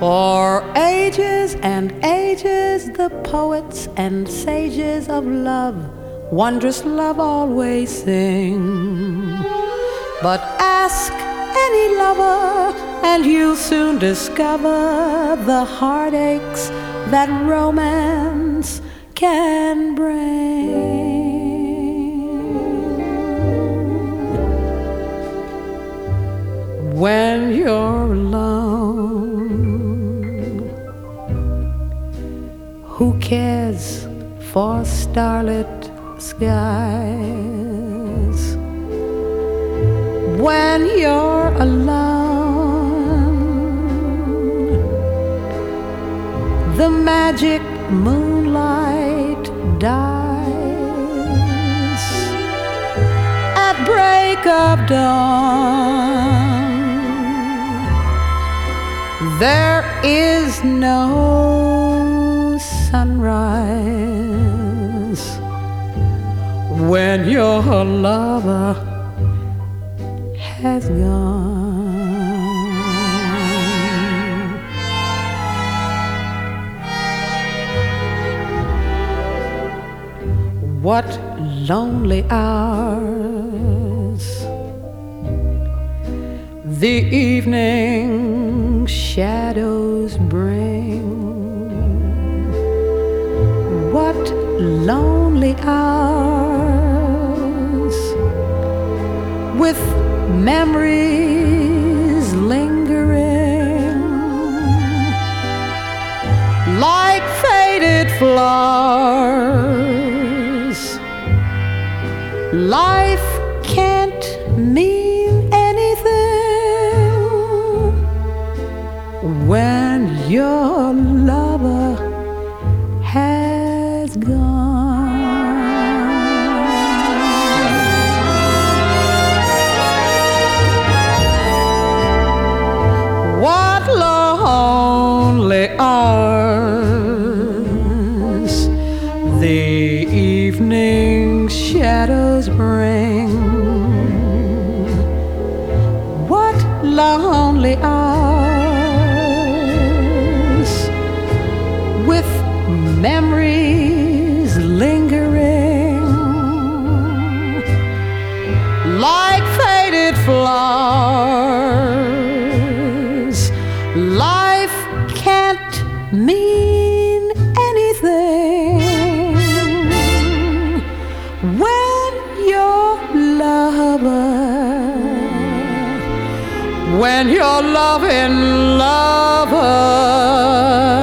For ages and ages, the poets and sages of love, wondrous love always sing. But ask any lover, and you'll soon discover the heartaches that romance can bring. When you're alone, who cares for starlit skies? When you're alone, the magic moonlight dies. At break of dawn, there is no sunrise. When your lover has gone, what lonely hours the evening shadows bring. What lonely hours with memories lingering like faded flowers. Life can't mean anything when your lover has gone. What lonely hours the evening shadows bring. What lonely hours with memories lingering like faded flowers. Life can't mean anything when your lover, when your loving lover